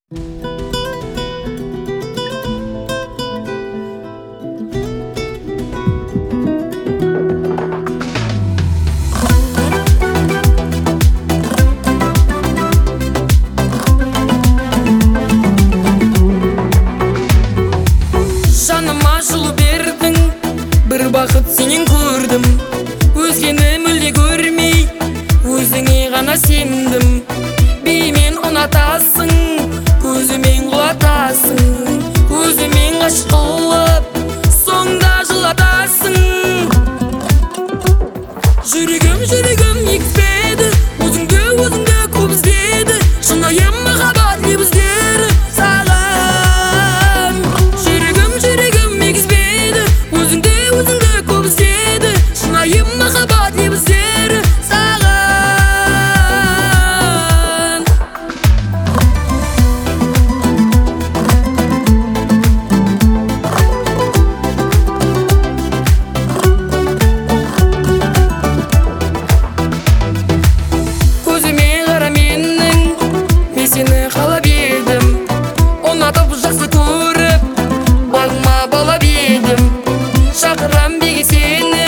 Жаныма жылу бердің, бір бақыт сенен көрдім. Өзгені мүлде көрмей, өзіңе ғана сендім. Бимен ұнатасың, көзімен құлатасың, көзімен ғашық қылып, соңда жылатасың. Жүрегім екпеді, өзіңді көп іздеді, шынайы махаббат не біздер саған. Жүрегім екпеді, өзіңді көп іздеді, шынайы махаббат не біздер саған. Сені қалап едім, ұнатып жақсы көріп, бағыма балап едім. Шақырам беге сені